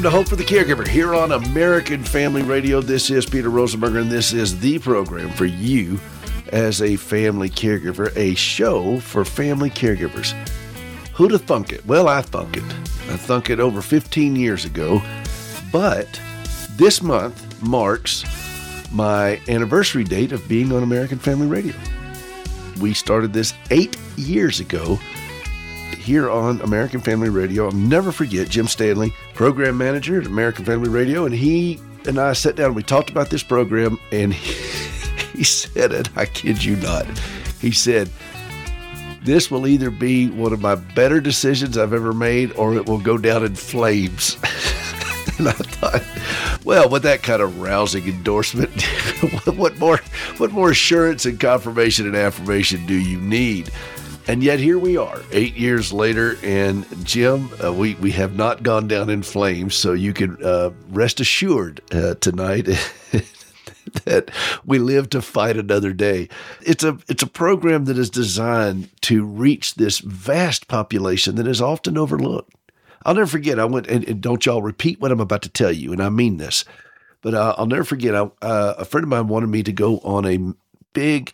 welcome to Hope for the Caregiver here on American Family Radio. This is Peter Rosenberger, and this is the program for you as a family caregiver, a show for family caregivers. Who'd have thunk it? Well, I thunk it. I thunk it over 15 years ago, but this month marks my anniversary date of being on American Family Radio. We started this 8 years ago here on American Family Radio. I'll never forget Jim Stanley, program manager at American Family Radio, and he and I sat down and we talked about this program, and he said it, I kid you not. He said, this will either be one of my better decisions I've ever made, or it will go down in flames. And I thought, well, with that kind of rousing endorsement, what more assurance and confirmation and affirmation do you need? And yet here we are, 8 years later, and Jim, we have not gone down in flames, so you can rest assured tonight that we live to fight another day. It's a program that is designed to reach this vast population that is often overlooked. I'll never forget, I went, and don't y'all repeat what I'm about to tell you, and I mean this, but I'll never forget, a friend of mine wanted me to go on a big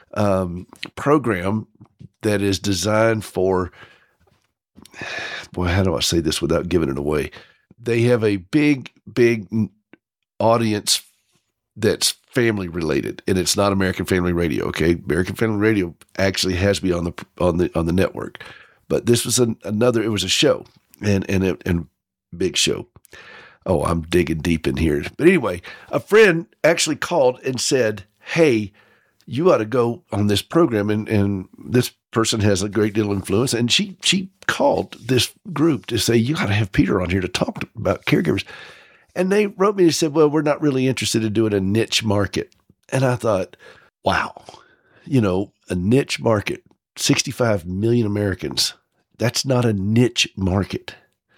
program that is designed for, boy, how do I say this without giving it away? They have a big audience that's family related, and it's not American Family Radio. Okay, American Family Radio actually has me on the network, but this was another. It was a show and big show. Oh, I'm digging deep in here, but anyway, a friend actually called and said, "Hey, you ought to go on this program," and this person has a great deal of influence, and she called this group to say, you got to have Peter on here to talk about caregivers. And they wrote me and said, well, we're not really interested in doing a niche market. And I thought, wow, a niche market, 65 million Americans, that's not a niche market.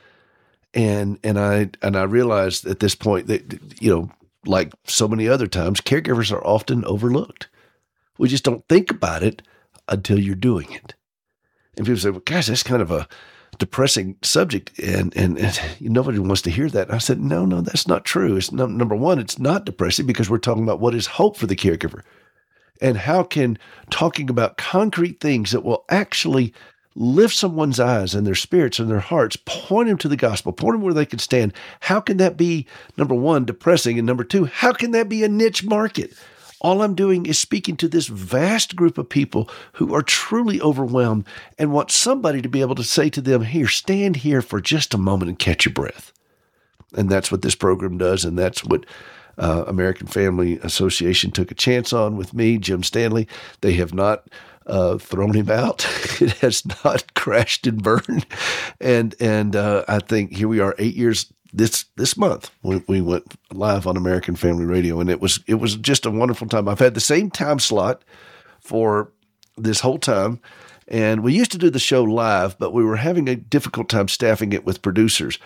And I realized at this point that, like so many other times, caregivers are often overlooked. We just don't think about it until you're doing it. And people say, well, gosh, that's kind of a depressing subject, and nobody wants to hear that. And I said, no, that's not true. It's number one, it's not depressing because we're talking about what is hope for the caregiver. And how can talking about concrete things that will actually lift someone's eyes and their spirits and their hearts, point them to the gospel, point them where they can stand. How can that be, number one, depressing? And number two, how can that be a niche market? All I'm doing is speaking to this vast group of people who are truly overwhelmed and want somebody to be able to say to them, here, stand here for just a moment and catch your breath. And that's what this program does. And that's what American Family Association took a chance on with me, Jim Stanley. They have not thrown him out. It has not crashed and burned. And I think here we are 8 years this month when we went live on American Family Radio, and it was just a wonderful time. I've had the same time slot for this whole time, and we used to do the show live, but we were having a difficult time staffing it with producers,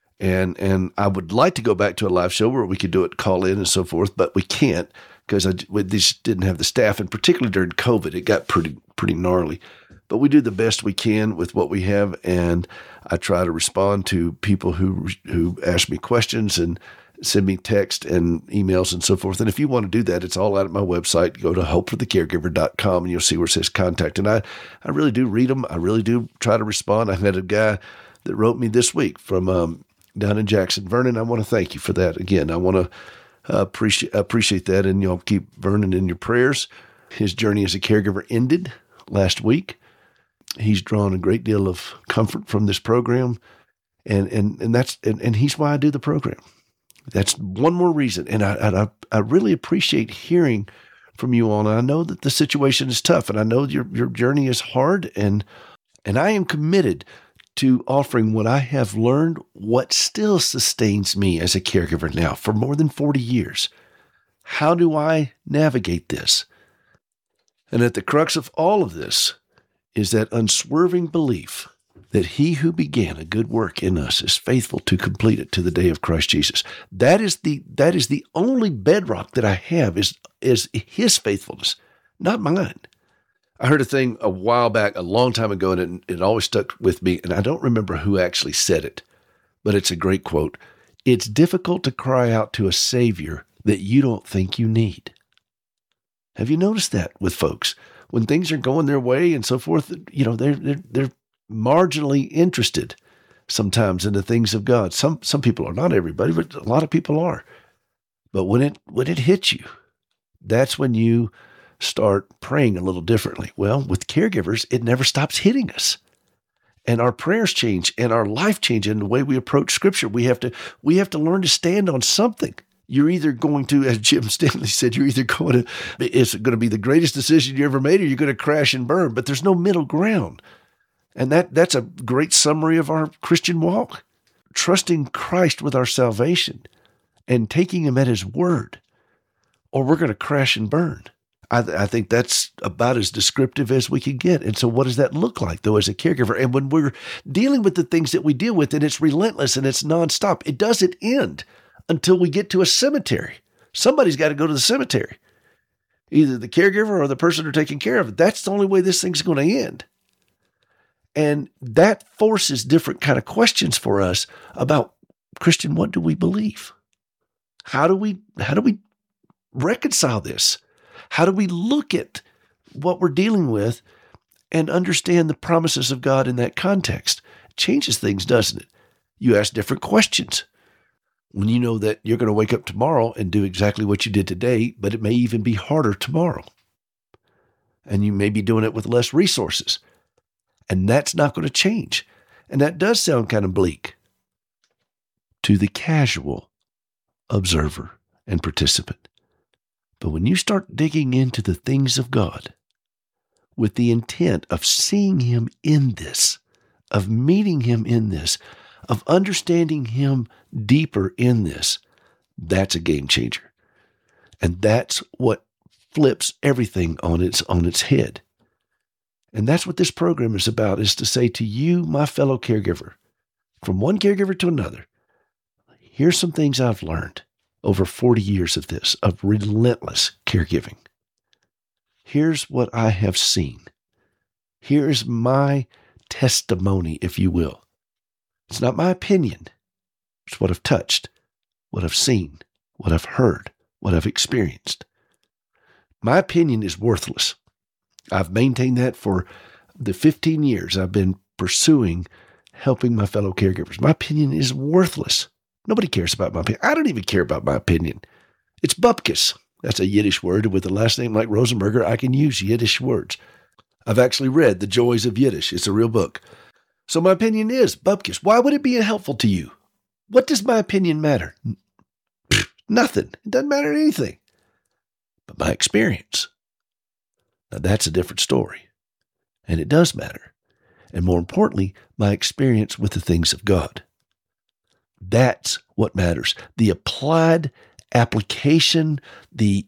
and I would like to go back to a live show where we could do it, call in and so forth, but we can't because we just didn't have the staff, and particularly during COVID, it got pretty gnarly. But we do the best we can with what we have, and I try to respond to people who ask me questions and send me text and emails and so forth. And if you want to do that, it's all out at my website. Go to hopeforthecaregiver.com and you'll see where it says contact. And I really do read them. I really do try to respond. I had a guy that wrote me this week from down in Jackson. Vernon, I want to thank you for that. Again, I want to appreciate that, and y'all keep Vernon in your prayers. His journey as a caregiver ended last week. He's drawn a great deal of comfort from this program, and he's why I do the program. That's one more reason, and I really appreciate hearing from you all. And I know that the situation is tough, and I know your journey is hard, and I am committed to offering what I have learned, what still sustains me as a caregiver now for more than 40 years. How do I navigate this? And at the crux of all of this is that unswerving belief that he who began a good work in us is faithful to complete it to the day of Christ Jesus. That is the only bedrock that I have is his faithfulness, not mine. I heard a thing a while back, a long time ago, and it always stuck with me, and I don't remember who actually said it, but it's a great quote. It's difficult to cry out to a Savior that you don't think you need. Have you noticed that with folks? When things are going their way and so forth, they're marginally interested sometimes in the things of God. Some people are, not everybody, but a lot of people are. But when it hits you, that's when you start praying a little differently. Well, with caregivers, it never stops hitting us. And our prayers change and our life changes in the way we approach Scripture. We have to learn to stand on something. You're either going to, as Jim Stanley said, it's going to be the greatest decision you ever made, or you're going to crash and burn. But there's no middle ground. And that's a great summary of our Christian walk. Trusting Christ with our salvation and taking him at his word, or we're going to crash and burn. I think that's about as descriptive as we can get. And so what does that look like, though, as a caregiver? And when we're dealing with the things that we deal with, and it's relentless and it's nonstop, it doesn't end until we get to a cemetery. Somebody's got to go to the cemetery, either the caregiver or the person who's taking care of it. That's the only way this thing's going to end. And that forces different kind of questions for us about, Christian, what do we believe? How do we reconcile this? How do we look at what we're dealing with and understand the promises of God in that context? It changes things, doesn't it? You ask different questions when you know that you're going to wake up tomorrow and do exactly what you did today, but it may even be harder tomorrow. And you may be doing it with less resources. And that's not going to change. And that does sound kind of bleak to the casual observer and participant. But when you start digging into the things of God with the intent of seeing him in this, of meeting him in this, of understanding him deeper in this, that's a game changer. And that's what flips everything on its head. And that's what this program is about, is to say to you, my fellow caregiver, from one caregiver to another, here's some things I've learned over 40 years of this, of relentless caregiving. Here's what I have seen. Here's my testimony, if you will. It's not my opinion. It's what I've touched, what I've seen, what I've heard, what I've experienced. My opinion is worthless. I've maintained that for the 15 years I've been pursuing helping my fellow caregivers. My opinion is worthless. Nobody cares about my opinion. I don't even care about my opinion. It's bupkis. That's a Yiddish word. With a last name like Rosenberger, I can use Yiddish words. I've actually read The Joys of Yiddish. It's a real book. So my opinion is bupkis. Why would it be helpful to you? What does my opinion matter? Nothing. It doesn't matter anything. But my experience, now that's a different story. And it does matter. And more importantly, my experience with the things of God. That's what matters. The applied application, the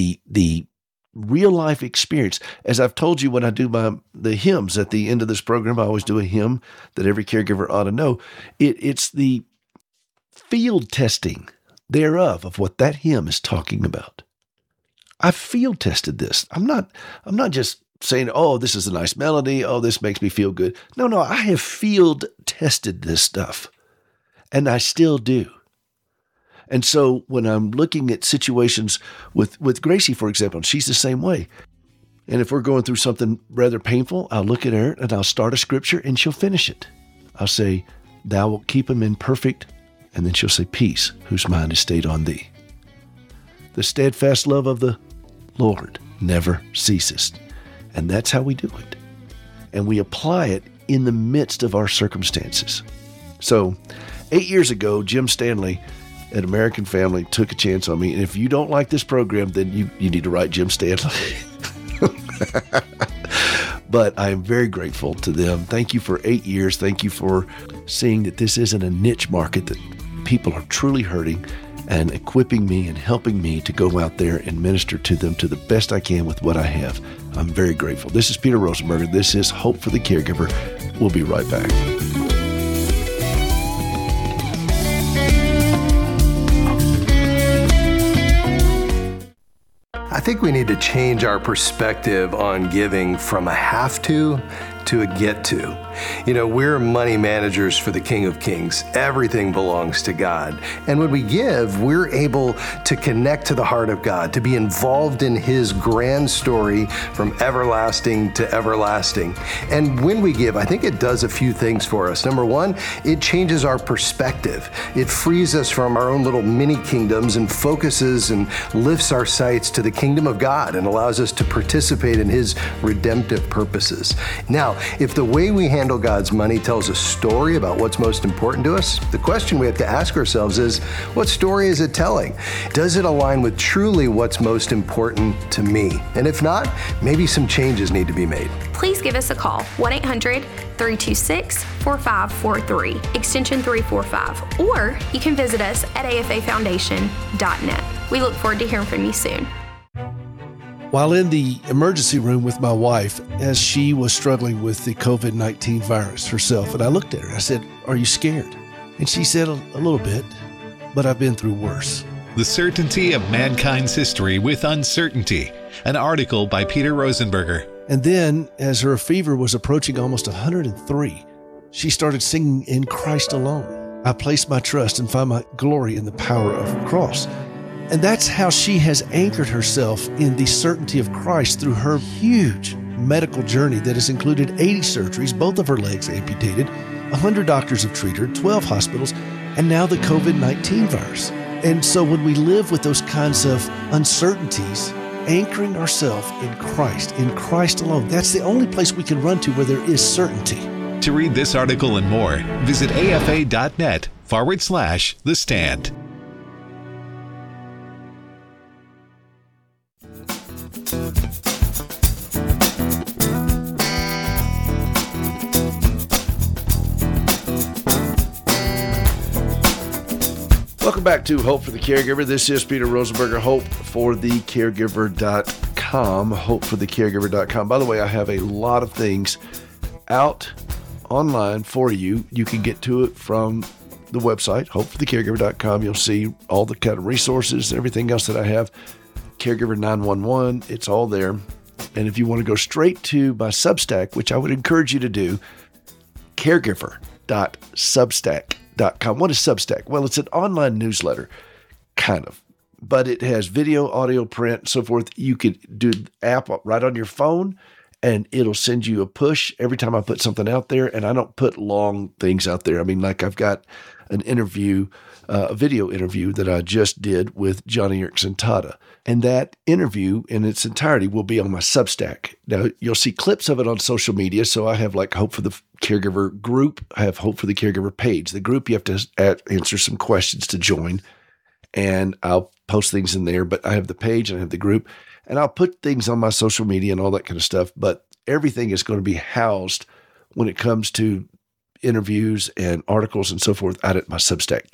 real life experience. As I've told you when I do the hymns at the end of this program, I always do a hymn that every caregiver ought to know. It's the field testing thereof of what that hymn is talking about. I field tested this. I'm not just saying, oh, this is a nice melody. Oh, this makes me feel good. No, I have field tested this stuff. And I still do. And so when I'm looking at situations with Gracie, for example, she's the same way. And if we're going through something rather painful, I'll look at her and I'll start a scripture and she'll finish it. I'll say, thou wilt keep him in perfect. And then she'll say, peace, whose mind is stayed on thee. The steadfast love of the Lord never ceases. And that's how we do it. And we apply it in the midst of our circumstances. So 8 years ago, Jim Stanley at American Family took a chance on me. And if you don't like this program, then you need to write Jim Stanley. But I am very grateful to them. Thank you for 8 years. Thank you for seeing that this isn't a niche market, that people are truly hurting, and equipping me and helping me to go out there and minister to them to the best I can with what I have. I'm very grateful. This is Peter Rosenberger. This is Hope for the Caregiver. We'll be right back. I think we need to change our perspective on giving from a have to to a get to. You know, we're money managers for the King of Kings. Everything belongs to God. And when we give, we're able to connect to the heart of God, to be involved in His grand story from everlasting to everlasting. And when we give, I think it does a few things for us. Number one, it changes our perspective. It frees us from our own little mini kingdoms and focuses and lifts our sights to the kingdom of God and allows us to participate in His redemptive purposes. Now, if the way we handle God's money tells a story about what's most important to us, the question we have to ask ourselves is, what story is it telling? Does it align with truly what's most important to me? And if not, maybe some changes need to be made. Please give us a call, 1-800-326-4543, extension 345, or you can visit us at afafoundation.net. We look forward to hearing from you soon. While in the emergency room with my wife, as she was struggling with the COVID-19 virus herself, and I looked at her, I said, "Are you scared?" And she said, a little bit, but I've been through worse. The Certainty of Mankind's History with Uncertainty, an article by Peter Rosenberger. And then, as her fever was approaching almost 103, she started singing "In Christ Alone. I place my trust and find my glory in the power of the cross." And that's how she has anchored herself in the certainty of Christ through her huge medical journey that has included 80 surgeries, both of her legs amputated, 100 doctors have treated her, 12 hospitals, and now the COVID-19 virus. And so when we live with those kinds of uncertainties, anchoring ourselves in Christ alone, that's the only place we can run to where there is certainty. To read this article and more, visit afa.net/The Stand. Welcome back to Hope for the Caregiver. This is Peter Rosenberger, hopeforthecaregiver.com, hopeforthecaregiver.com. By the way, I have a lot of things out online for you. You can get to it from the website, hopeforthecaregiver.com. You'll see all the kind of resources and everything else that I have. Caregiver 911, it's all there. And if you want to go straight to my Substack, which I would encourage you to do, caregiver.substack.com. What is Substack? Well, it's an online newsletter, kind of, but it has video, audio, print, and so forth. You could do the app right on your phone, and it'll send you a push every time I put something out there. And I don't put long things out there. I mean, like I've got an interview, a video interview that I just did with Johnny Erickson Tata. And that interview in its entirety will be on my Substack. Now, you'll see clips of it on social media. So I have like Hope for the Caregiver group. I have Hope for the Caregiver page. The group, you have to answer some questions to join. And I'll post things in there. But I have the page and I have the group. And I'll put things on my social media and all that kind of stuff. But everything is going to be housed when it comes to interviews and articles and so forth out at my Substack,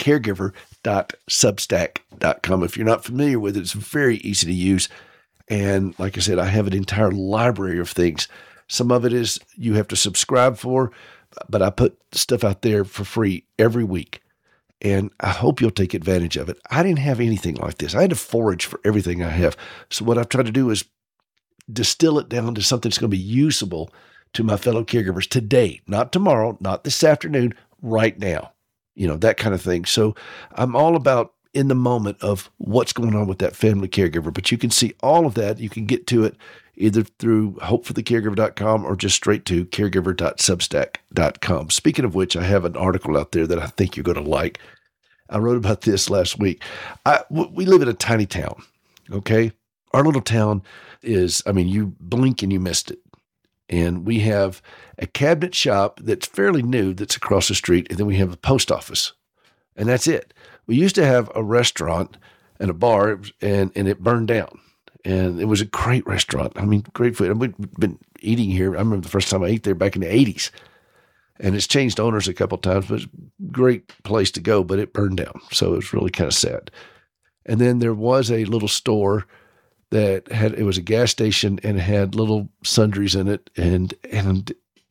caregiver.substack.com. If you're not familiar with it, it's very easy to use. And like I said, I have an entire library of things. Some of it is you have to subscribe for, but I put stuff out there for free every week. And I hope you'll take advantage of it. I didn't have anything like this. I had to forage for everything I have. So what I've tried to do is distill it down to something that's going to be usable to my fellow caregivers today, not tomorrow, not this afternoon, right now, that kind of thing. So I'm all about in the moment of what's going on with that family caregiver, but you can see all of that. You can get to it either through hopeforthecaregiver.com or just straight to caregiver.substack.com. Speaking of which, I have an article out there that I think you're going to like. I wrote about this last week. We live in a tiny town, okay? Our little town is, you blink and you missed it. And we have a cabinet shop that's fairly new that's across the street. And then we have a post office. And that's it. We used to have a restaurant and a bar, and it burned down. And it was a great restaurant. Great food. We've been eating here. I remember the first time I ate there back in the 80s. And it's changed owners a couple of times, but it's a great place to go, but it burned down. So it was really kind of sad. And then there was a little store it was a gas station and had little sundries in it. And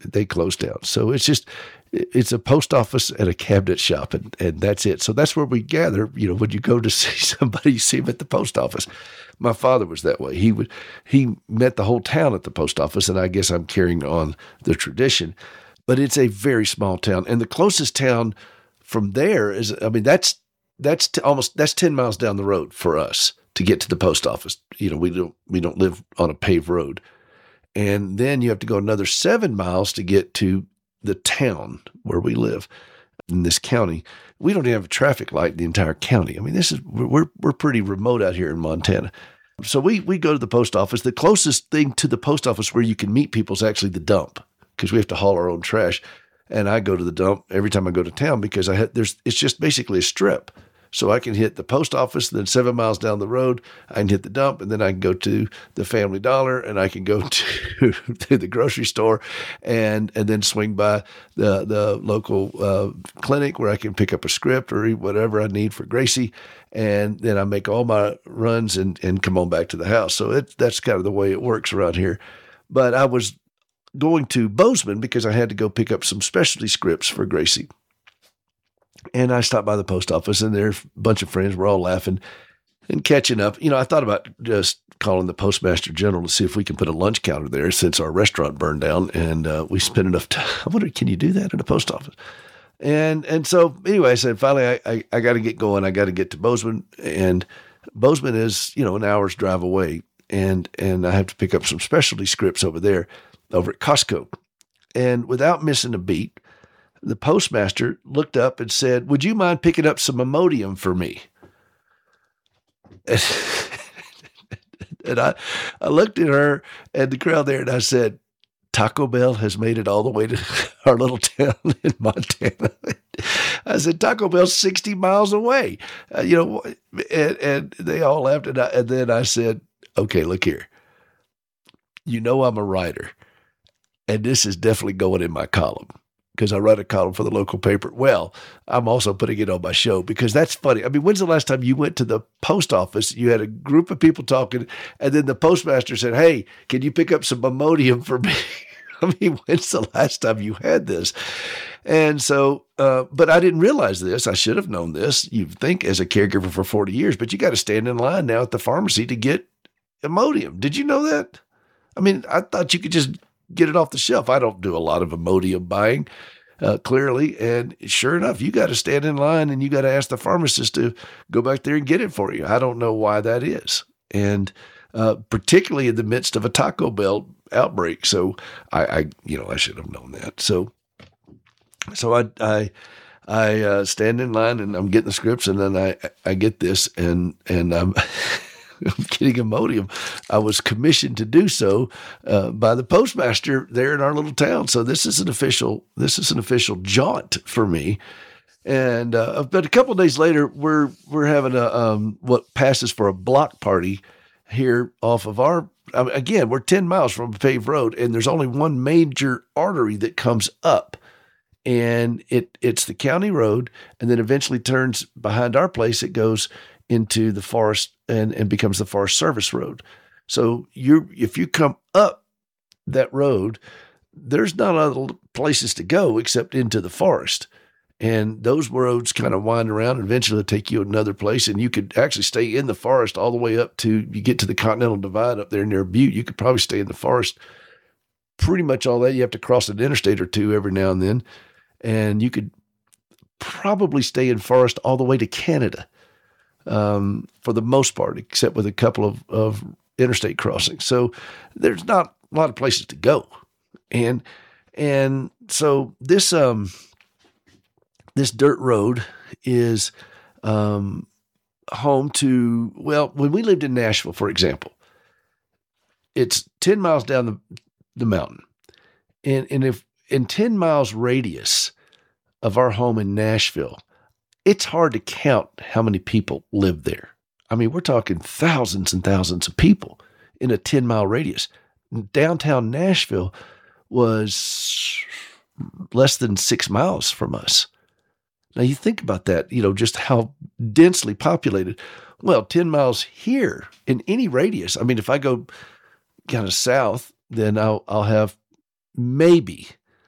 They closed down. So it's a post office and a cabinet shop, and that's it. So that's where we gather. When you go to see somebody, you see him at the post office. My father was that way. He met the whole town at the post office, and I guess I'm carrying on the tradition. But it's a very small town, and the closest town from there is, that's 10 miles down the road for us to get to the post office. We don't live on a paved road. And then you have to go another 7 miles to get to the town where we live in this county. We don't even have a traffic light in the entire county. We're pretty remote out here in Montana. So we go to the post office. The closest thing to the post office where you can meet people is actually the dump, because we have to haul our own trash. And I go to the dump every time I go to town because it's just basically a strip. So I can hit the post office, then 7 miles down the road, I can hit the dump, and then I can go to the Family Dollar, and I can go to the grocery store, and then swing by the local clinic where I can pick up a script or whatever I need for Gracie, and then I make all my runs and come on back to the house. So that's kind of the way it works around here. But I was going to Bozeman because I had to go pick up some specialty scripts for Gracie. And I stopped by the post office, and there's a bunch of friends. We're all laughing and catching up. I thought about just calling the postmaster general to see if we can put a lunch counter there since our restaurant burned down, and we spent enough time. I wonder, can you do that in a post office? And so anyway, I said, finally, I got to get going. I got to get to Bozeman, and Bozeman is, an hour's drive away, and I have to pick up some specialty scripts over there, over at Costco. And without missing a beat, the postmaster looked up and said, "Would you mind picking up some Imodium for me?" And I looked at her and the crowd there, and I said, "Taco Bell has made it all the way to our little town in Montana." I said, "Taco Bell's 60 miles away." And they all laughed. And then I said, "Okay, look here. I'm a writer, and this is definitely going in my column, because I write a column for the local paper. Well, I'm also putting it on my show because that's funny. When's the last time you went to the post office? You had a group of people talking, and then the postmaster said, "Hey, can you pick up some Imodium for me?" When's the last time you had this? And so, but I didn't realize this. I should have known this. You'd think as a caregiver for 40 years, but you got to stand in line now at the pharmacy to get Imodium. Did you know that? I thought you could just get it off the shelf. I don't do a lot of Imodium buying, clearly. And sure enough, you got to stand in line and you got to ask the pharmacist to go back there and get it for you. I don't know why that is. And particularly in the midst of a Taco Bell outbreak. So I should have known that. So I stand in line and I'm getting the scripts, and then I get this and I'm I'm getting Imodium. I was commissioned to do so by the postmaster there in our little town. So this is an official jaunt for me. And but a couple of days later, we're having a what passes for a block party here off of our. Again, we're 10 miles from a paved road, and there's only one major artery that comes up, and it's the county road, and then eventually turns behind our place. It goes into the forest and becomes the Forest Service Road. So if you come up that road, there's not other places to go except into the forest. And those roads kind of wind around and eventually take you another place. And you could actually stay in the forest all the way up to, you get to the Continental Divide up there near Butte. You could probably stay in the forest pretty much all that. You have to cross an interstate or two every now and then. And you could probably stay in forest all the way to Canada. For the most part, except with a couple of interstate crossings. So there's not a lot of places to go. And so this dirt road is home to, when we lived in Nashville, for example, it's 10 miles down the mountain. And if in 10 miles radius of our home in Nashville, it's hard to count how many people live there. We're talking thousands and thousands of people in a 10-mile radius. Downtown Nashville was less than 6 miles from us. Now you think about that, just how densely populated. Well, 10 miles here in any radius. If I go kind of south, then I'll have maybe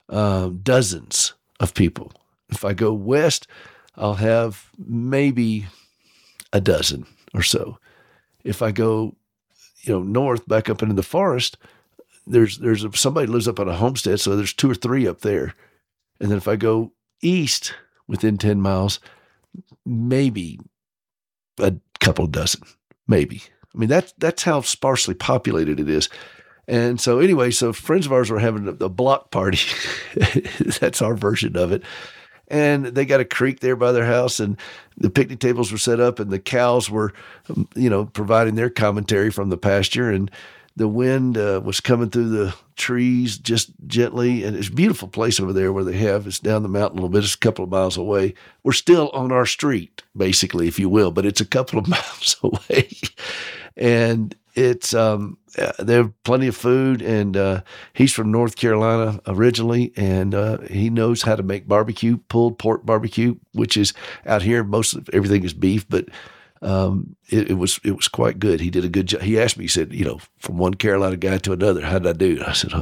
dozens of people. If I go west, I'll have maybe a dozen or so. If I go, north back up into the forest, there's somebody lives up on a homestead, so there's 2 or 3 up there. And then if I go east within 10 miles, maybe a couple dozen, maybe. I mean, that's how sparsely populated it is. And so anyway, friends of ours were having a block party. That's our version of it. And they got a creek there by their house, and the picnic tables were set up, and the cows were, providing their commentary from the pasture, and the wind was coming through the trees just gently. And it's a beautiful place over there where it's down the mountain a little bit. It's a couple of miles away. We're still on our street, basically, if you will, but it's a couple of miles away. And it's there's plenty of food, and he's from North Carolina originally, and he knows how to make barbecue, pulled pork barbecue, which is out here. Most of everything is beef, but it was quite good. He did a good job. He asked me, he said, from one Carolina guy to another, how did I do? I said,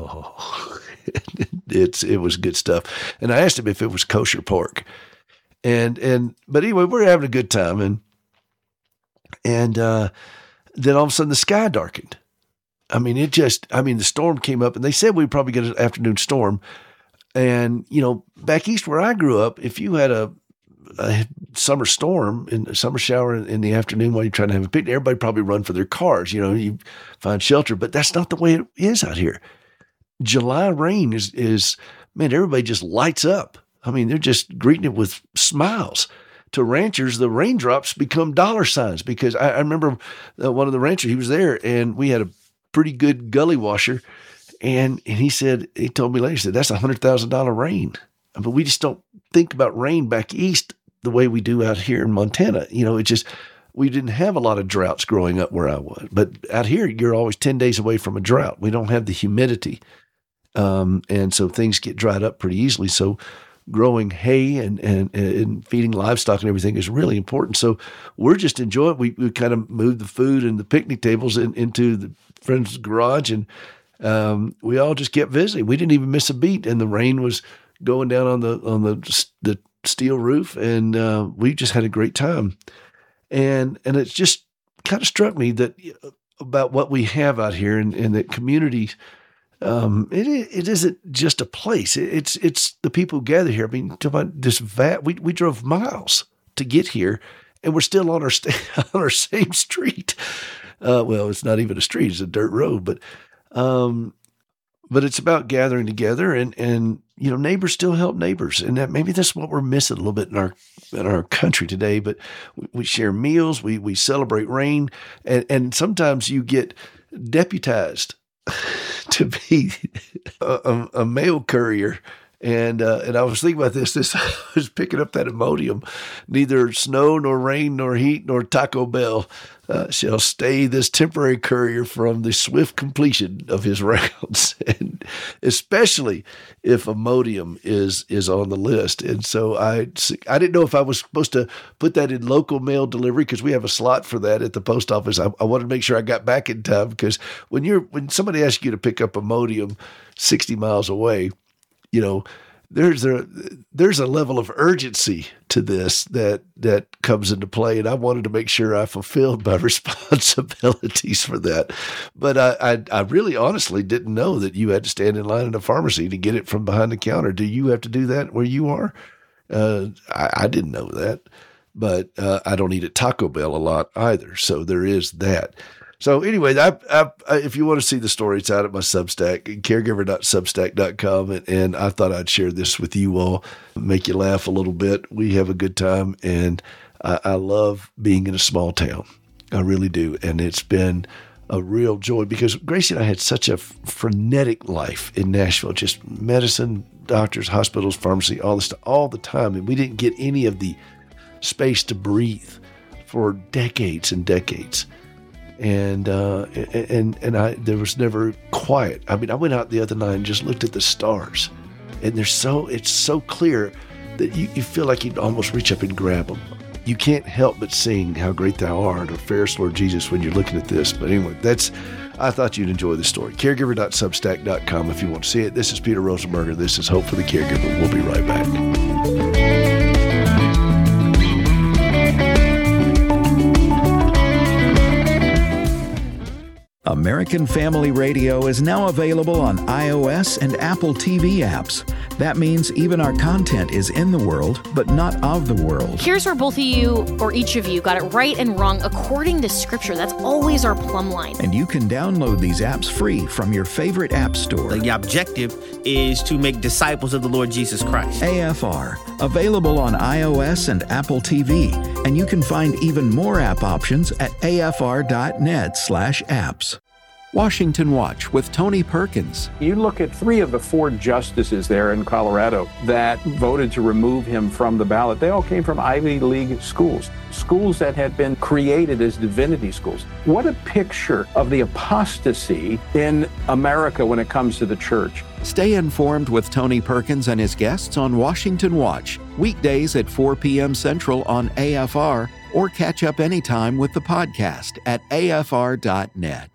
it was good stuff. And I asked him if it was kosher pork, but anyway, we're having a good time, and then all of a sudden the sky darkened. I mean, the storm came up, and they said we'd probably get an afternoon storm. And, back east where I grew up, if you had a summer storm, a summer shower in the afternoon while you're trying to have a picnic, everybody probably run for their cars, you find shelter, but that's not the way it is out here. July rain is everybody just lights up. I mean, they're just greeting it with smiles. To ranchers, the raindrops become dollar signs, because I remember one of the ranchers, he was there, and we had a pretty good gully washer, and he told me later, he said, that's $100,000 rain. But we just don't think about rain back east the way we do out here in Montana. We didn't have a lot of droughts growing up where I was, but out here, you're always 10 days away from a drought. We don't have the humidity. And so things get dried up pretty easily. So growing hay and feeding livestock and everything is really important. So we're just enjoying it. We kind of moved the food and the picnic tables into the friend's garage, and we all just kept visiting. We didn't even miss a beat, and the rain was going down on the steel roof, and we just had a great time. And it's just kind of struck me that about what we have out here, and that community. It isn't just a place. It's the people who gather here. I mean, talk about this we drove miles to get here, and we're still on our same street. Well, it's not even a street; it's a dirt road. But it's about gathering together, and neighbors still help neighbors, and maybe that's what we're missing a little bit in our country today. But we share meals, we celebrate rain, and sometimes you get deputized to be a mail courier. And I was thinking about this. I was picking up that Imodium. Neither snow, nor rain, nor heat, nor Taco Bell shall stay this temporary courier from the swift completion of his rounds, and especially if Imodium is on the list. And so I didn't know if I was supposed to put that in local mail delivery, because we have a slot for that at the post office. I wanted to make sure I got back in time, because when somebody asks you to pick up Imodium 60 miles away, there's a level of urgency to this that comes into play, and I wanted to make sure I fulfilled my responsibilities for that. But I really honestly didn't know that you had to stand in line in a pharmacy to get it from behind the counter. Do you have to do that where you are? I didn't know that, but I don't eat at Taco Bell a lot either, so there is that. So anyway, if you want to see the story, it's out at my Substack, caregiver.substack.com, and I thought I'd share this with you all, make you laugh a little bit. We have a good time, and I love being in a small town. I really do, and it's been a real joy, because Gracie and I had such a frenetic life in Nashville, just medicine, doctors, hospitals, pharmacy, all this stuff, all the time, and we didn't get any of the space to breathe for decades and decades. And there was never quiet. I mean, I went out the other night and just looked at the stars, and it's so clear that you feel like you'd almost reach up and grab them. you can't help but sing How Great Thou Art or Fairest Lord Jesus when you're looking at this. But anyway, I thought you'd enjoy this story. Caregiver.substack.com if you want to see it. This is Peter Rosenberger. This is Hope for the Caregiver. We'll be right back. American Family Radio is now available on iOS and Apple TV apps. That means even our content is in the world, but not of the world. Here's where both of you, or each of you, got it right and wrong according to Scripture. That's always our plumb line. And you can download these apps free from your favorite app store. The objective is to make disciples of the Lord Jesus Christ. AFR, available on iOS and Apple TV. And you can find even more app options at afr.net/apps. Washington Watch with Tony Perkins. You look at 3 of the 4 justices there in Colorado that voted to remove him from the ballot. They all came from Ivy League schools, schools that had been created as divinity schools. What a picture of the apostasy in America when it comes to the church. Stay informed with Tony Perkins and his guests on Washington Watch, weekdays at 4 p.m. Central on AFR, or catch up anytime with the podcast at afr.net.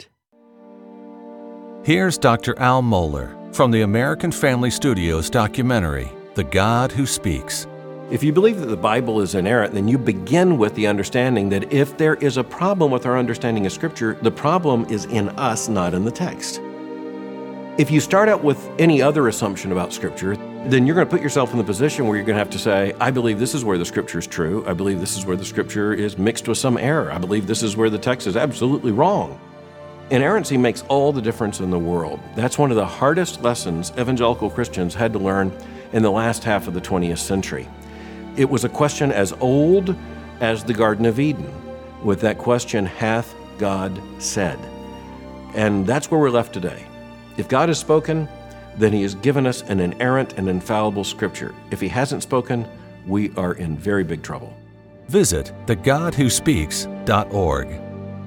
Here's Dr. Al Mohler from the American Family Studios documentary, The God Who Speaks. If you believe that the Bible is inerrant, then you begin with the understanding that if there is a problem with our understanding of Scripture, the problem is in us, not in the text. If you start out with any other assumption about Scripture, then you're going to put yourself in the position where you're going to have to say, I believe this is where the Scripture is true. I believe this is where the Scripture is mixed with some error. I believe this is where the text is absolutely wrong. Inerrancy makes all the difference in the world. That's one of the hardest lessons evangelical Christians had to learn in the last half of the 20th century. It was a question as old as the Garden of Eden, with that question, hath God said? And that's where we're left today. If God has spoken, then He has given us an inerrant and infallible Scripture. If He hasn't spoken, we are in very big trouble. Visit thegodwhospeaks.org.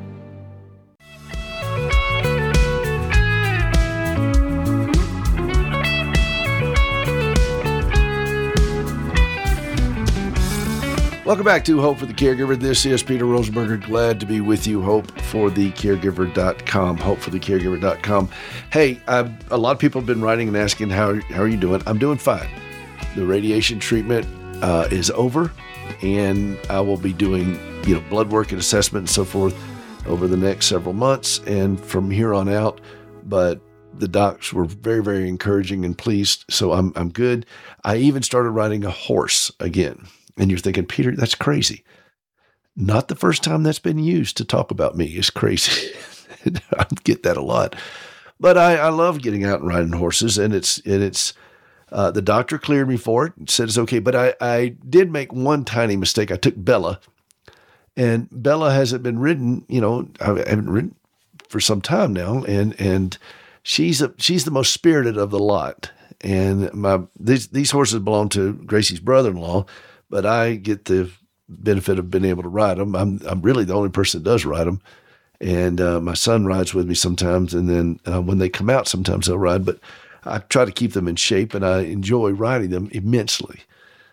Welcome back to Hope for the Caregiver. This is Peter Rosenberger. Glad to be with you. HopeForTheCaregiver.com. HopeForTheCaregiver.com. Hey, a lot of people have been writing and asking, how are you doing? I'm doing fine. The radiation treatment is over, and I will be doing blood work and assessment and so forth over the next several months and from here on out. But the docs were very, very encouraging and pleased, so I'm good. I even started riding a horse again. And you're thinking, Peter, that's crazy. Not the first time that's been used to talk about me is crazy. I get that a lot. But I love getting out and riding horses, and it's the doctor cleared me for it and said it's okay. But I did make one tiny mistake. I took Bella, and Bella hasn't been ridden, I haven't ridden for some time now, and she's the most spirited of the lot. And these horses belong to Gracie's brother-in-law, but I get the benefit of being able to ride them. I'm really the only person that does ride them. And my son rides with me sometimes. And then when they come out, sometimes they'll ride. But I try to keep them in shape, and I enjoy riding them immensely.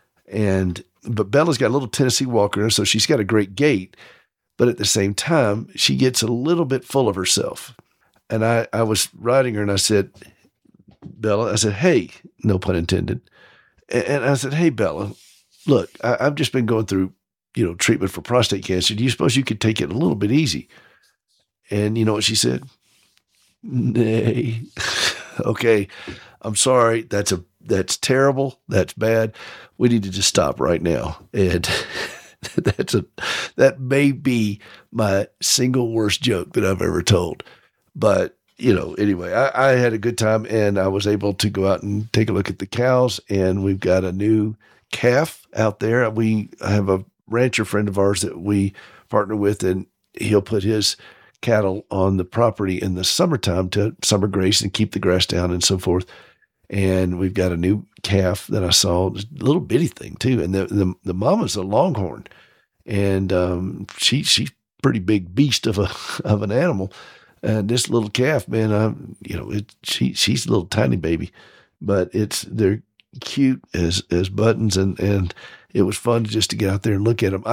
But Bella's got a little Tennessee Walker in her, so she's got a great gait. But at the same time, she gets a little bit full of herself. And I was riding her, and I said, Bella, I said, hey, no pun intended. And I said, hey, Bella, look, I've just been going through, treatment for prostate cancer. Do you suppose you could take it a little bit easy? And you know what she said? Nay. Okay, I'm sorry. That's terrible. That's bad. We need to just stop right now. And that may be my single worst joke that I've ever told. But anyway, I had a good time, and I was able to go out and take a look at the cows, and we've got a new calf out there. I have a rancher friend of ours that we partner with, and he'll put his cattle on the property in the summertime to summer graze and keep the grass down and so forth. And we've got a new calf that I saw, a little bitty thing too. And the mama's a longhorn, and she's pretty big beast of an animal. And this little calf, man, she's a little tiny baby, but they're cute as buttons, and it was fun just to get out there and look at them.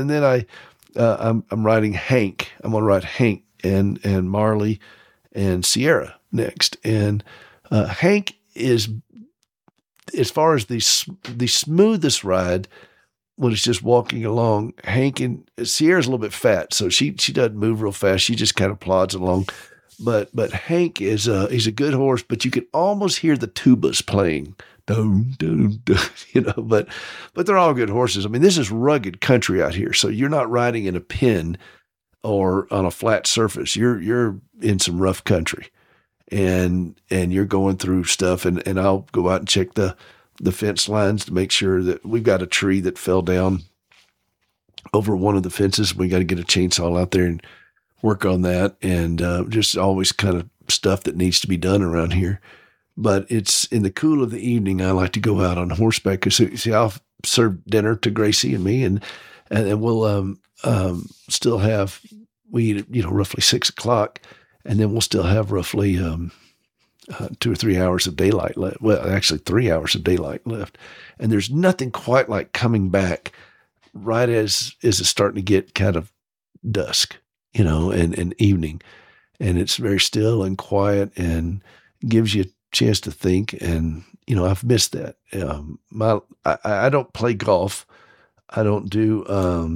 I'm writing Hank. I'm going to write Hank and Marley and Sierra next. And Hank is, as far as the smoothest ride, when it's just walking along, Hank and Sierra's a little bit fat, so she doesn't move real fast. She just kind of plods along. But Hank he's a good horse, but you can almost hear the tubas playing. Dun, dun, dun, but they're all good horses. I mean, this is rugged country out here, so you're not riding in a pen or on a flat surface. You're in some rough country, and you're going through stuff. And I'll go out and check the fence lines to make sure that we've got a tree that fell down over one of the fences. We got to get a chainsaw out there and work on that, and just always kind of stuff that needs to be done around here. But it's in the cool of the evening, I like to go out on horseback. Because I'll serve dinner to Gracie and me, and we'll still have, we eat at roughly 6 o'clock, and then we'll still have roughly 2 or 3 hours of daylight left. Well, actually 3 hours of daylight left, and there's nothing quite like coming back right as it's starting to get kind of dusk, and evening, and it's very still and quiet and gives you chance to think. And I've missed that. I don't play golf. I don't do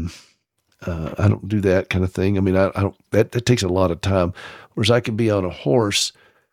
that kind of thing. I mean, I don't, that takes a lot of time. Whereas I can be on a horse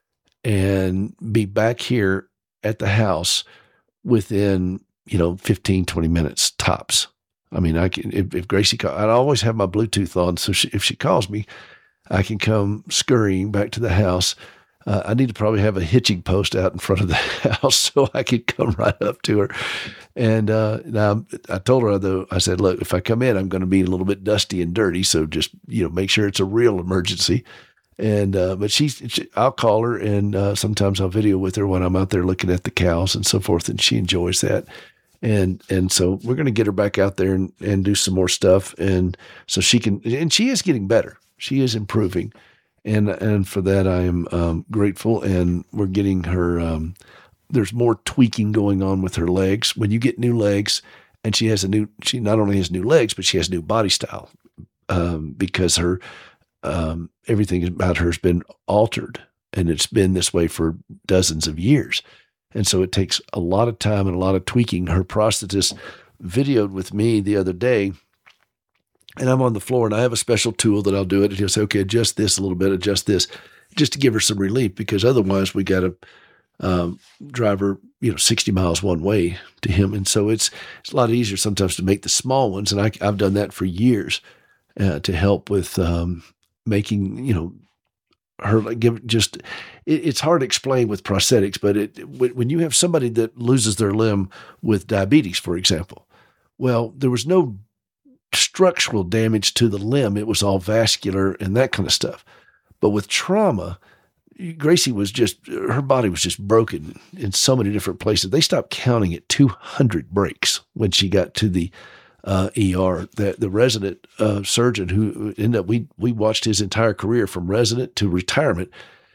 and be back here at the house within 15, 20 minutes tops. I mean, I can, if Gracie calls, I always have my Bluetooth on, so if she calls me, I can come scurrying back to the house. I need to probably have a hitching post out in front of the house so I could come right up to her. And now I told her, though, I said, look, if I come in, I'm going to be a little bit dusty and dirty. So just, make sure it's a real emergency. And but I'll call her, and sometimes I'll video with her when I'm out there looking at the cows and so forth. And she enjoys that. And so we're going to get her back out there and do some more stuff. And so she can, and she is getting better. She is improving. And for that, I am grateful. And we're getting her, there's more tweaking going on with her legs. When you get new legs, and she not only has new legs, but she has new body style, because her, everything about her has been altered, and it's been this way for dozens of years. And so it takes a lot of time and a lot of tweaking. Her prosthetist videoed with me the other day, and I'm on the floor, and I have a special tool that I'll do it. And he'll say, okay, adjust this a little bit, adjust this, just to give her some relief, because otherwise we got to drive her, 60 miles one way to him. And so it's a lot easier sometimes to make the small ones. And I've done that for years to help with making, her it's hard to explain with prosthetics, but when you have somebody that loses their limb with diabetes, for example, well, there was no structural damage to the limb. It was all vascular and that kind of stuff. But with trauma, Gracie her body was just broken in so many different places. They stopped counting at 200 breaks when she got to the ER. The resident surgeon who ended up, we watched his entire career from resident to retirement.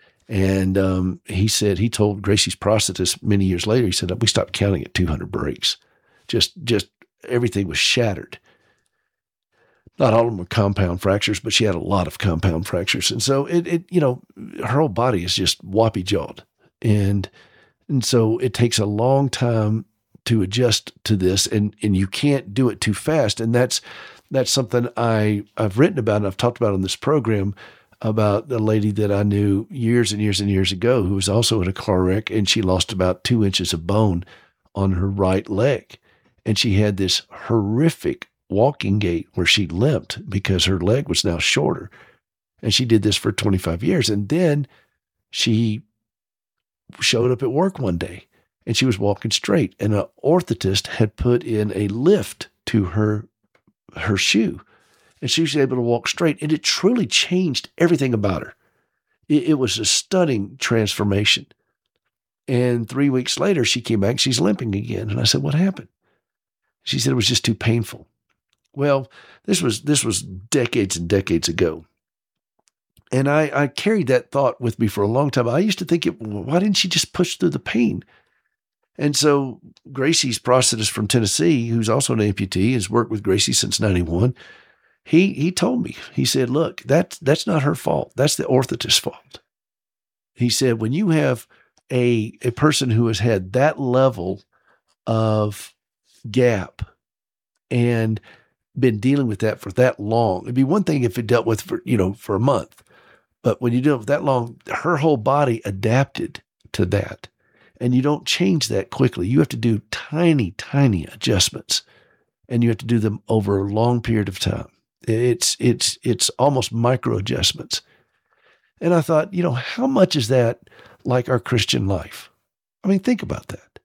And he told Gracie's prosthetist many years later, he said, we stopped counting at 200 breaks. Just everything was shattered. Not all of them were compound fractures, but she had a lot of compound fractures. And so her whole body is just whoppy-jawed. And so it takes a long time to adjust to this, and you can't do it too fast. And that's something I've written about, and I've talked about on this program, about a lady that I knew years and years and years ago who was also in a car wreck, and she lost about 2 inches of bone on her right leg. And she had this horrific walking gait where she limped because her leg was now shorter. And she did this for 25 years. And then she showed up at work one day, and she was walking straight, and an orthotist had put in a lift to her shoe, and she was able to walk straight. And it truly changed everything about her. It was a stunning transformation. And 3 weeks later, she came back, she's limping again. And I said, what happened? She said it was just too painful. Well, this was decades and decades ago. And I carried that thought with me for a long time. I used to think, why didn't she just push through the pain? And so Gracie's prosthetist from Tennessee, who's also an amputee, has worked with Gracie since 91. He told me, he said, look, that's not her fault. That's the orthotist's fault. He said, when you have a person who has had that level of gap and been dealing with that for that long, it'd be one thing if it dealt with for a month, but when you do it for that long, her whole body adapted to that, and you don't change that quickly. You have to do tiny, tiny adjustments, and you have to do them over a long period of time. It's almost micro adjustments. And I thought, how much is that like our Christian life? I mean, think about that.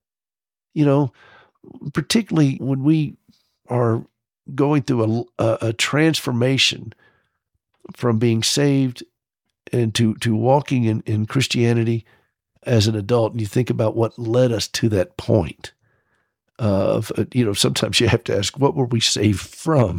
Particularly when we are going through a transformation from being saved and to walking in Christianity as an adult, and you think about what led us to that point of, sometimes you have to ask, what were we saved from?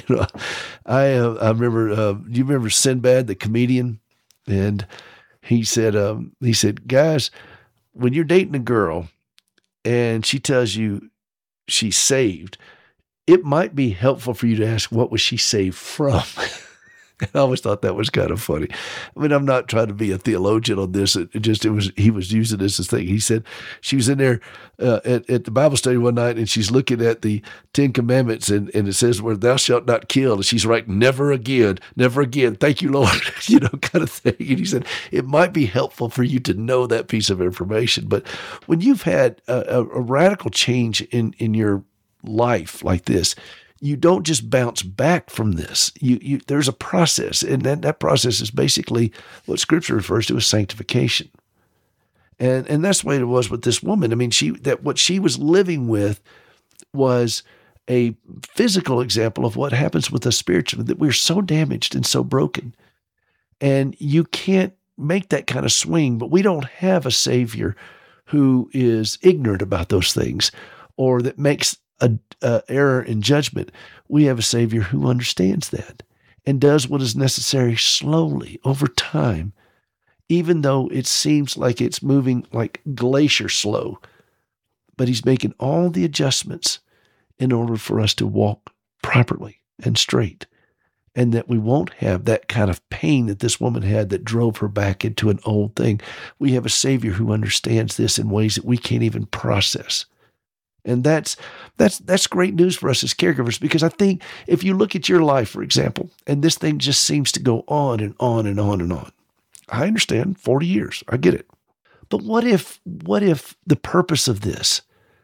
I remember, do you remember Sinbad, the comedian? And he said, guys, when you're dating a girl and she tells you she's saved, it might be helpful for you to ask, what was she saved from? I always thought that was kind of funny. I mean, I'm not trying to be a theologian on this. He was using this as thing. He said she was in there at the Bible study one night, and she's looking at the 10 Commandments, and it says, where thou shalt not kill. And she's writing, never again, thank you, Lord, kind of thing. And he said, it might be helpful for you to know that piece of information. But when you've had a radical change in your life like this, you don't just bounce back from this. There's a process, and that process is basically what Scripture refers to as sanctification. And that's the way it was with this woman. I mean, what she was living with was a physical example of what happens with us spiritually, that we're so damaged and so broken. And you can't make that kind of swing, but we don't have a Savior who is ignorant about those things or that makes a error in judgment. We have a Savior who understands that and does what is necessary slowly over time, even though it seems like it's moving like glacier slow. But he's making all the adjustments in order for us to walk properly and straight, and that we won't have that kind of pain that this woman had that drove her back into an old thing. We have a Savior who understands this in ways that we can't even process. And that's great news for us as caregivers, because I think if you look at your life, for example, and this thing just seems to go on and on and on and on. I understand, 40 years, I get it. But what if the purpose of this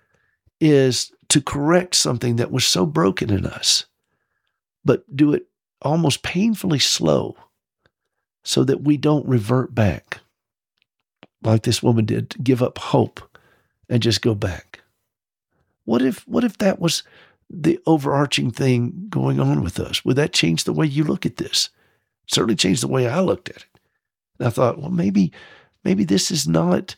is to correct something that was so broken in us, but do it almost painfully slow so that we don't revert back like this woman did, to give up hope and just go back? What if that was the overarching thing going on with us? Would that change the way you look at this? It certainly changed the way I looked at it. And I thought, well, maybe this is not,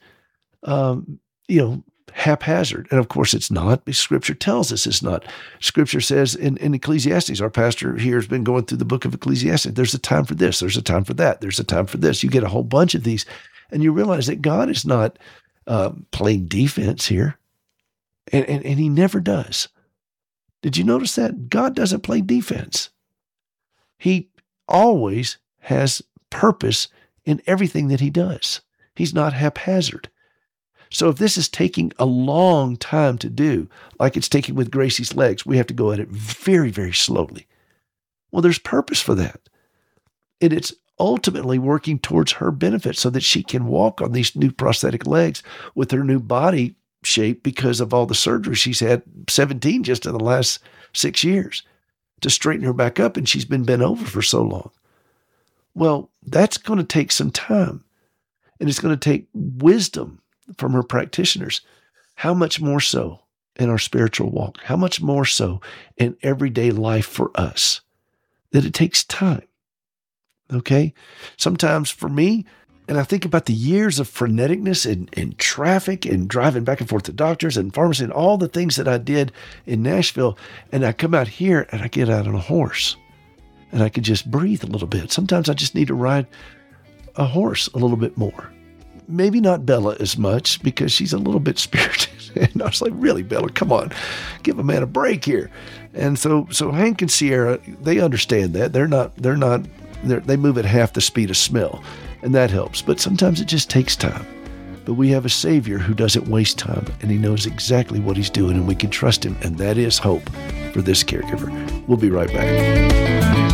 haphazard. And of course it's not, because Scripture tells us it's not. Scripture says in Ecclesiastes, our pastor here has been going through the book of Ecclesiastes, there's a time for this, there's a time for that, there's a time for this. You get a whole bunch of these, and you realize that God is not playing defense here. And he never does. Did you notice that? God doesn't play defense. He always has purpose in everything that he does. He's not haphazard. So if this is taking a long time to do, like it's taking with Gracie's legs, we have to go at it very, very slowly. Well, there's purpose for that. And it's ultimately working towards her benefit so that she can walk on these new prosthetic legs with her new body shape because of all the surgery she's had, 17 just in the last 6 years, to straighten her back up, and she's been bent over for so long. Well, that's going to take some time, and it's going to take wisdom from her practitioners. How much more so in our spiritual walk? How much more so in everyday life for us? That it takes time. Okay? Sometimes for me, and I think about the years of freneticness and traffic and driving back and forth to doctors and pharmacy and all the things that I did in Nashville. And I come out here and I get out on a horse and I can just breathe a little bit. Sometimes I just need to ride a horse a little bit more maybe not Bella as much because she's a little bit spirited. And I was like, really, Bella, come on, give a man a break here. And so Hank and Sierra, they understand that. They move at half the speed of smell, and that helps. But sometimes it just takes time. But we have a Savior who doesn't waste time, and he knows exactly what he's doing, and we can trust him. And that is hope for this caregiver. We'll be right back.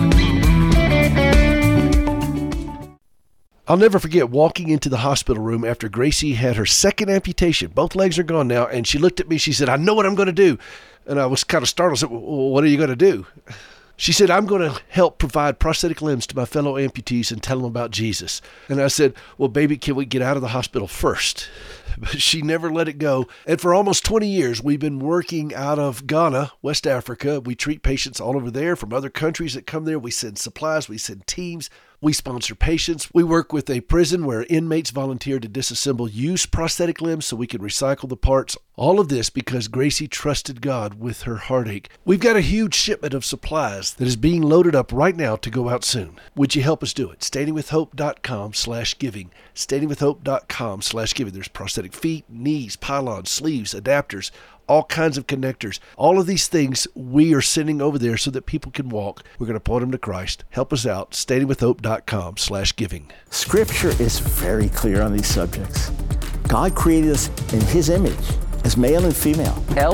I'll never forget walking into the hospital room after Gracie had her second amputation. Both legs are gone now, and she looked at me. She said, I know what I'm going to do. And I was kind of startled. I said, well, what are you going to do? She said, I'm going to help provide prosthetic limbs to my fellow amputees and tell them about Jesus. And I said, well, baby, can we get out of the hospital first? But she never let it go. And for almost 20 years, we've been working out of Ghana, West Africa. We treat patients all over there from other countries that come there. We send supplies. We send teams. We sponsor patients. We work with a prison where inmates volunteer to disassemble used prosthetic limbs so we can recycle the parts. All of this because Gracie trusted God with her heartache. We've got a huge shipment of supplies that is being loaded up right now to go out soon. Would you help us do it? StandingWithHope.com/giving. StandingWithHope.com/giving. There's prosthetic feet, knees, pylons, sleeves, adapters, all kinds of connectors. All of these things we are sending over there so that people can walk. We're going to point them to Christ. Help us out. StandingWithHope.com/giving. Scripture is very clear on these subjects. God created us in his image as male and female.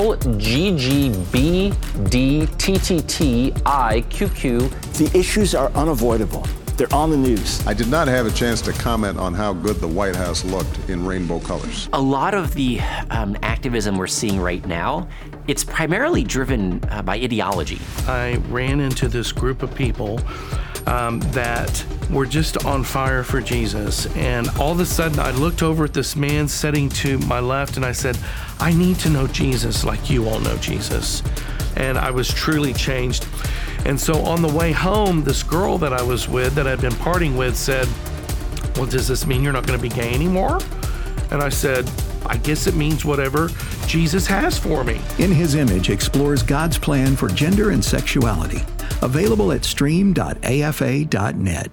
LGGBDTTTIQQ. The issues are unavoidable. They're on the news. I did not have a chance to comment on how good the White House looked in rainbow colors. A lot of the activism we're seeing right now, it's primarily driven by ideology. I ran into this group of people that were just on fire for Jesus. And all of a sudden, I looked over at this man sitting to my left, and I said, I need to know Jesus like you all know Jesus. And I was truly changed. And so on the way home, this girl that I was with, that I'd been partying with, said, well, does this mean you're not going to be gay anymore? And I said, I guess it means whatever Jesus has for me. In His Image explores God's plan for gender and sexuality. Available at stream.afa.net.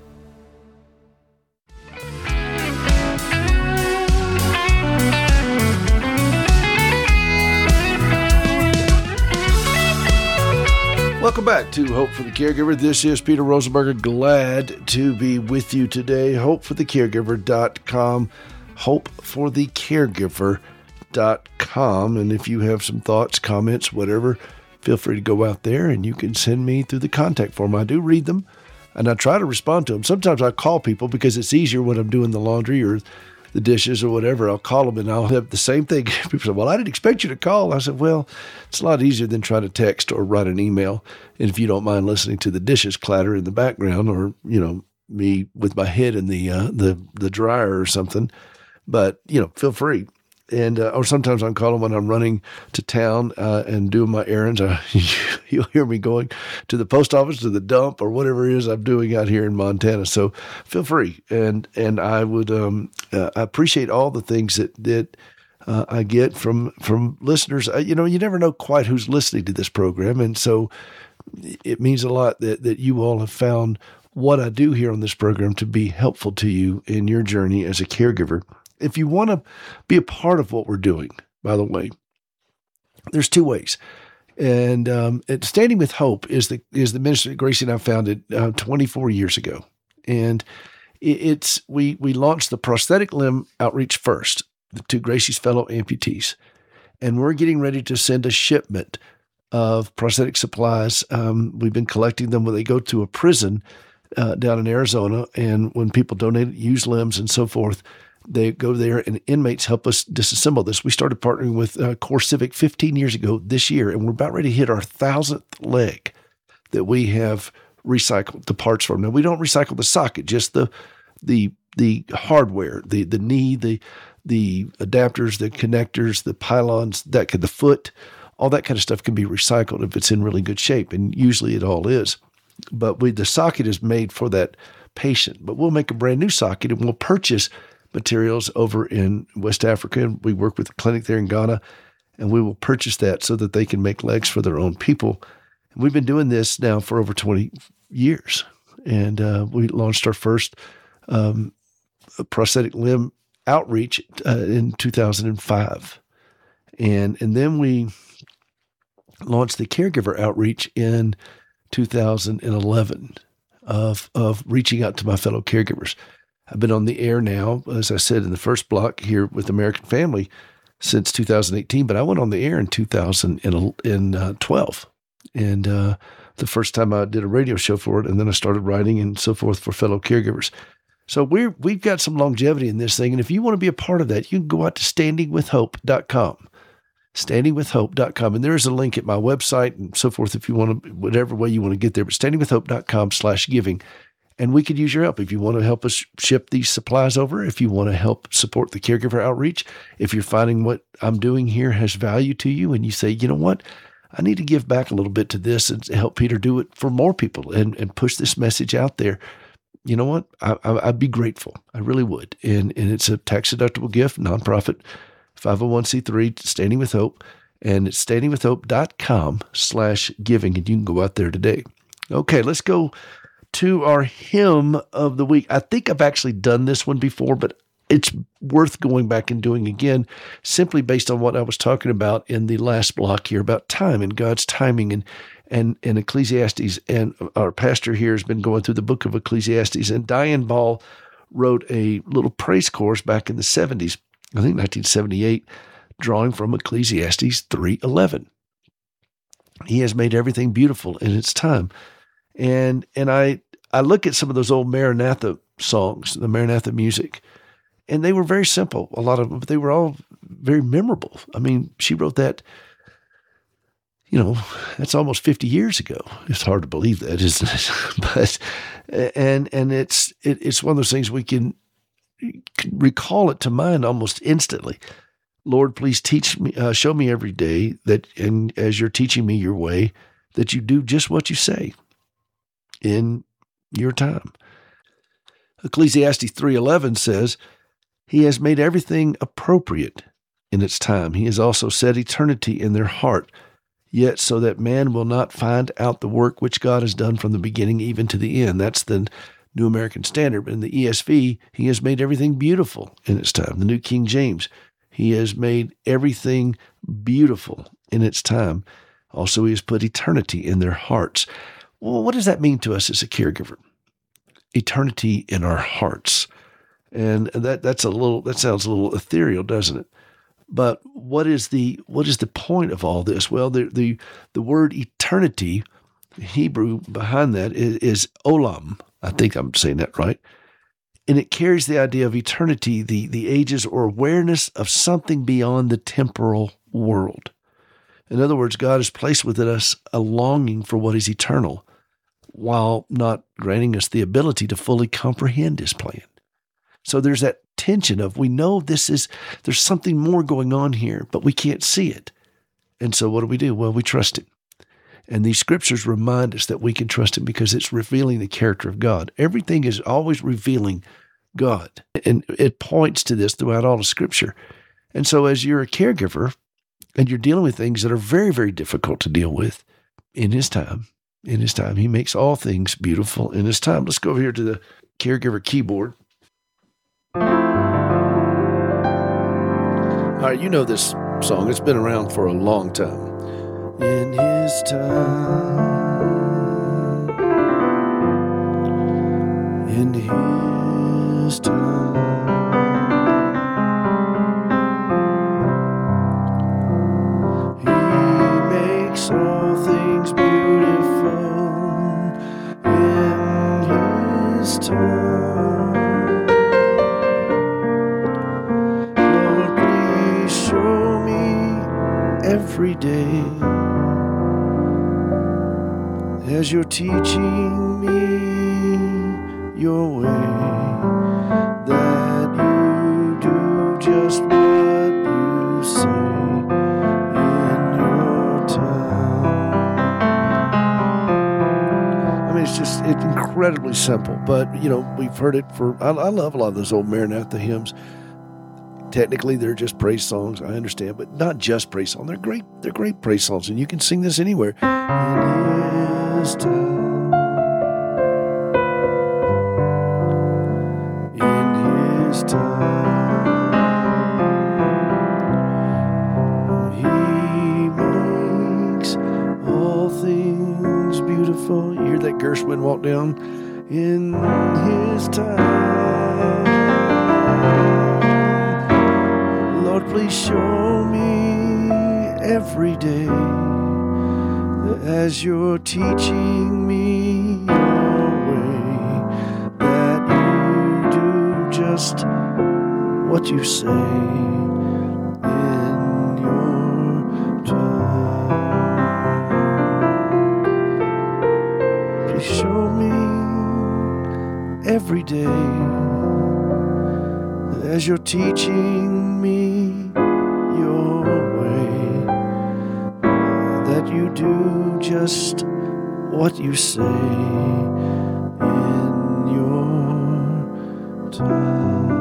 Welcome back to Hope for the Caregiver. This is Peter Rosenberger. Glad to be with you today. HopeForTheCaregiver.com. HopeForTheCaregiver.com. And if you have some thoughts, comments, whatever, feel free to go out there and you can send me through the contact form. I do read them and I try to respond to them. Sometimes I call people because it's easier when I'm doing the laundry or the dishes or whatever. I'll call them and I'll have the same thing. People say, well, I didn't expect you to call. I said, well, it's a lot easier than trying to text or write an email. And if you don't mind listening to the dishes clatter in the background or, me with my head in the dryer or something, but, feel free. And or sometimes I'm calling when I'm running to town and doing my errands. You'll hear me going to the post office, to the dump, or whatever it is I'm doing out here in Montana. So feel free. And I would I appreciate all the things that I get from listeners. You never know quite who's listening to this program, and so it means a lot that you all have found what I do here on this program to be helpful to you in your journey as a caregiver. If you want to be a part of what we're doing, by the way, there's two ways. And Standing with Hope is the ministry that Gracie and I founded 24 years ago. And we launched the prosthetic limb outreach first to Gracie's fellow amputees. And we're getting ready to send a shipment of prosthetic supplies. We've been collecting them when they go to a prison down in Arizona. And when people donate used limbs and so forth, they go there and inmates help us disassemble this. We started partnering with CoreCivic 15 years ago this year, and we're about ready to hit our 1,000th leg that we have recycled the parts from. Now, we don't recycle the socket, just the hardware, the knee, the adapters, the connectors, the pylons, the foot, all that kind of stuff can be recycled if it's in really good shape, and usually it all is. But the socket is made for that patient. But we'll make a brand new socket, and we'll purchase materials over in West Africa. And we work with a clinic there in Ghana, and we will purchase that so that they can make legs for their own people. And we've been doing this now for over 20 years. And we launched our first prosthetic limb outreach in 2005. And then we launched the caregiver outreach in 2011 of reaching out to my fellow caregivers. I've been on the air now, as I said, in the first block here with American Family since 2018, but I went on the air in 2012. And the first time I did a radio show for it, and then I started writing and so forth for fellow caregivers. So we've got some longevity in this thing. And if you want to be a part of that, you can go out to standingwithhope.com. standingwithhope.com. And there's a link at my website and so forth if you want to, whatever way you want to get there, but standingwithhope.com/giving. And we could use your help if you want to help us ship these supplies over, if you want to help support the caregiver outreach, if you're finding what I'm doing here has value to you and you say, you know what, I need to give back a little bit to this and help Peter do it for more people and push this message out there. You know what? I'd be grateful. I really would. And it's a tax-deductible gift, nonprofit, 501c3, Standing with Hope, and it's standingwithhope.com/giving, and you can go out there today. Okay, let's go to our hymn of the week. I think I've actually done this one before, but it's worth going back and doing again, simply based on what I was talking about in the last block here about time and God's timing and Ecclesiastes. And our pastor here has been going through the book of Ecclesiastes, and Diane Ball wrote a little praise chorus back in the 70s, I think 1978, drawing from Ecclesiastes 3:11. He has made everything beautiful in its time. And I look at some of those old Maranatha songs, the Maranatha music, and they were very simple, a lot of them, but they were all very memorable. I mean, she wrote that, that's almost 50 years ago. It's hard to believe that, isn't it? But, and it's one of those things we can recall it to mind almost instantly. Lord, please teach me, show me every day that, and as you're teaching me your way, that you do just what you say in your time. Ecclesiastes 3:11 says, He has made everything appropriate in its time. He has also set eternity in their heart, yet so that man will not find out the work which God has done from the beginning even to the end. That's the New American Standard. But in the ESV, He has made everything beautiful in its time. The New King James, He has made everything beautiful in its time. Also, He has put eternity in their hearts. Well, what does that mean to us as a caregiver? Eternity in our hearts. And that sounds a little ethereal, doesn't it? But what is the point of all this? Well, the word eternity, Hebrew behind that is olam. I think I'm saying that right. And it carries the idea of eternity, the ages, or awareness of something beyond the temporal world. In other words, God has placed within us a longing for what is eternal, while not granting us the ability to fully comprehend His plan. So there's that tension of, we know there's something more going on here, but we can't see it. And so what do? Well, we trust Him. And these scriptures remind us that we can trust Him because it's revealing the character of God. Everything is always revealing God. And it points to this throughout all of Scripture. And so as you're a caregiver and you're dealing with things that are very, very difficult to deal with in His time, He makes all things beautiful in His time. Let's go over here to the caregiver keyboard. All right, you know this song. It's been around for a long time. In His time, in His time, He makes all things beautiful in His time. Lord, please show me every day as you're teaching me your way, that you do just what you say in your time. I mean, it's incredibly simple, but, we've heard it I love a lot of those old Maranatha hymns. Technically, they're just praise songs, I understand, but not just praise songs. They're great praise songs, and you can sing this anywhere. In His time, in His time. Gershwin walked down in his time. Lord, please show me every day as you're teaching me your way, that you do just what you say in your time. Please show me every day as you're teaching me your way, that you do just what you say in your time.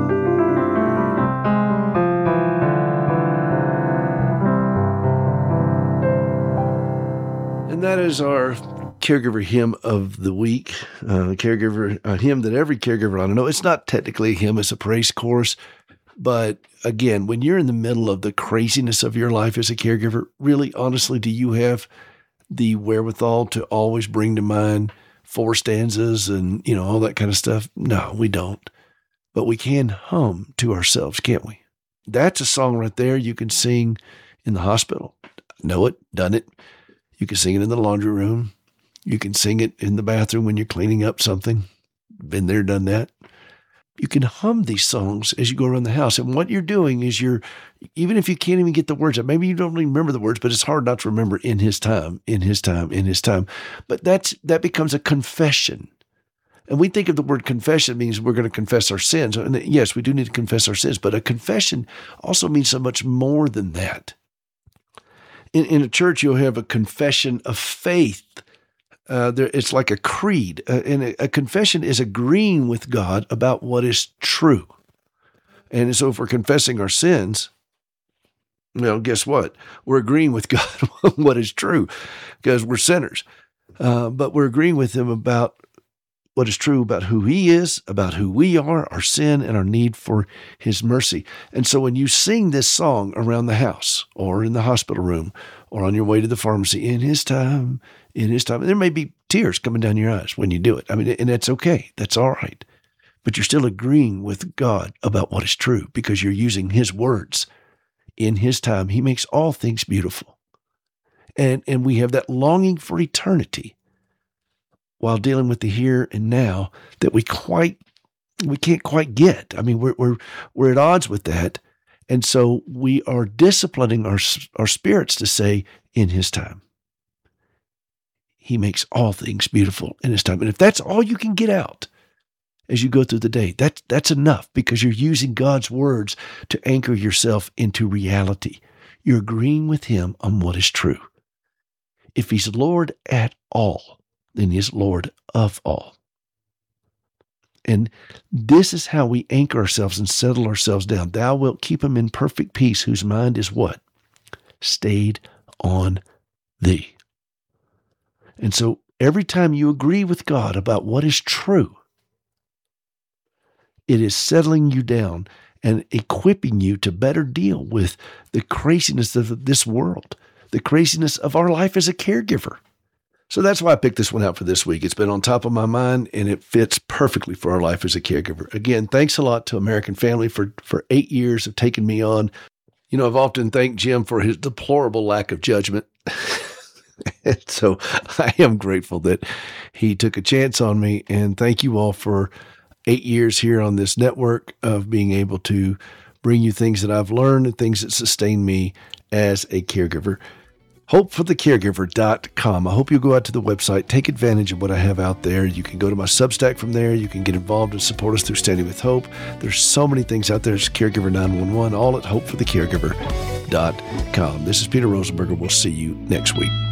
And that is our caregiver hymn of the week, a hymn that every caregiver ought to know. It's not technically a hymn, it's a praise chorus. But again, when you're in the middle of the craziness of your life as a caregiver, really, honestly, do you have the wherewithal to always bring to mind 4 stanzas and, all that kind of stuff? No, we don't. But we can hum to ourselves, can't we? That's a song right there you can sing in the hospital. Know it, done it. You can sing it in the laundry room. You can sing it in the bathroom when you're cleaning up something. Been there, done that. You can hum these songs as you go around the house. And what you're doing is even if you can't even get the words out, maybe you don't even remember the words, but it's hard not to remember in his time, in his time, in his time. But that becomes a confession. And we think of the word confession means we're going to confess our sins. And yes, we do need to confess our sins, but a confession also means so much more than that. In a church, you'll have a confession of faith. It's like a creed. And a confession is agreeing with God about what is true. And so if we're confessing our sins, guess what? We're agreeing with God on what is true because we're sinners. But we're agreeing with him about what is true about who he is, about who we are, our sin, and our need for his mercy. And so when you sing this song around the house or in the hospital room or on your way to the pharmacy, in his time, there may be tears coming down your eyes when you do it. And that's okay. That's all right. But you're still agreeing with God about what is true because you're using his words. In his time, he makes all things beautiful. And we have that longing for eternity while dealing with the here and now that we can't quite get. We're at odds with that. And so we are disciplining our spirits to say, in his time. He makes all things beautiful in his time. And if that's all you can get out as you go through the day, that's enough because you're using God's words to anchor yourself into reality. You're agreeing with him on what is true. If he's Lord at all, then he's Lord of all. And this is how we anchor ourselves and settle ourselves down. Thou wilt keep him in perfect peace, whose mind is what? Stayed on thee. And so every time you agree with God about what is true, it is settling you down and equipping you to better deal with the craziness of this world, the craziness of our life as a caregiver. So that's why I picked this one out for this week. It's been on top of my mind, and it fits perfectly for our life as a caregiver. Again, thanks a lot to American Family for 8 years of taking me on. I've often thanked Jim for his deplorable lack of judgment. And so I am grateful that he took a chance on me, and thank you all for 8 years here on this network of being able to bring you things that I've learned and things that sustain me as a caregiver. HopeForTheCaregiver.com. I hope you'll go out to the website, take advantage of what I have out there. You can go to my Substack from there. You can get involved and support us through Standing with Hope. There's so many things out there. There's Caregiver 911, all at HopeForTheCaregiver.com. This is Peter Rosenberger. We'll see you next week.